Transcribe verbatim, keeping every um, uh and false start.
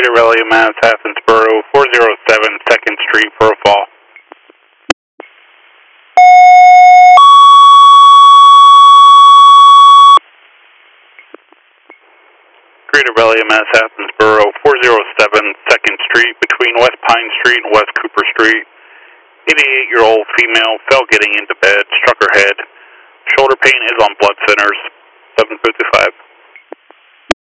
Greater Raleigh, Mass, Athensboro, four oh seven second Street for a fall. Greater Raleigh, Mass, Athensboro, four oh seven second Street between West Pine Street and West Cooper Street. eighty-eight-year-old female fell getting into bed, struck her head. Shoulder pain is on blood thinners. seven fifty-five.